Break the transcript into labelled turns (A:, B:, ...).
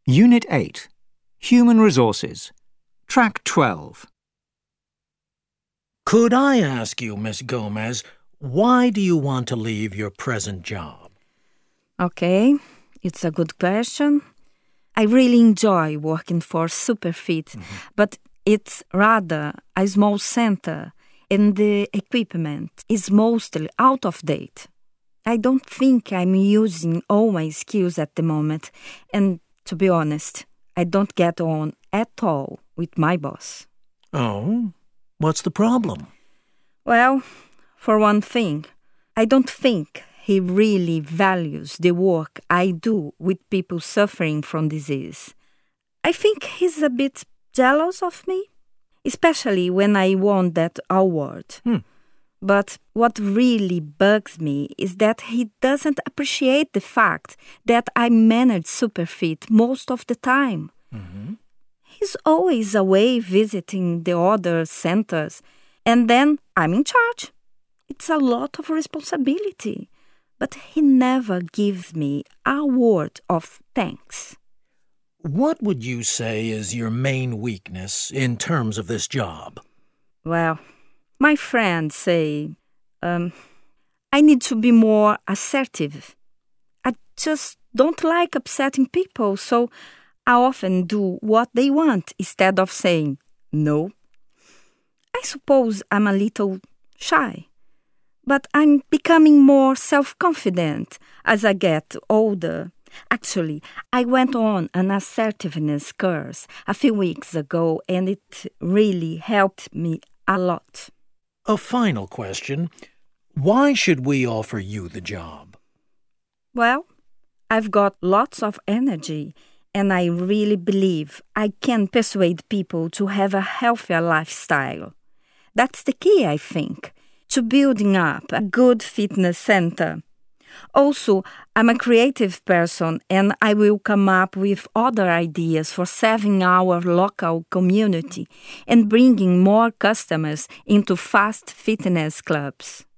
A: Unit 8, Human Resources, Track 12.
B: Could I ask you, Miss Gomez, why do you want to leave your present job?
C: Okay, it's a good question. I really enjoy working for Superfit, but it's rather a small center and the equipment is mostly out of date. I don't think I'm using all my skills at the moment, and to be honest, I don't get on at all with my boss.
B: Oh, what's the problem?
C: Well, for one thing, I don't think he really values the work I do with people suffering from disease. I think he's a bit jealous of me, especially when I won that award. But what really bugs me is that he doesn't appreciate the fact that I manage Superfit most of the time. He's always away visiting the other centers, and then I'm in charge. It's a lot of responsibility, but he never gives me a word of thanks.
B: What would you say is your main weakness in terms of this job?
C: Well, my friends say I need to be more assertive. I just don't like upsetting people, so I often do what they want instead of saying no. I suppose I'm a little shy, but I'm becoming more self-confident as I get older. Actually, I went on an assertiveness course a few weeks ago, and it really helped me a lot.
B: A final question. Why should we offer you the job?
C: Well, I've got lots of energy, and I really believe I can persuade people to have a healthier lifestyle. That's the key, I think, to building up a good fitness center. Also, I'm a creative person, and I will come up with other ideas for serving our local community and bringing more customers into fast fitness clubs.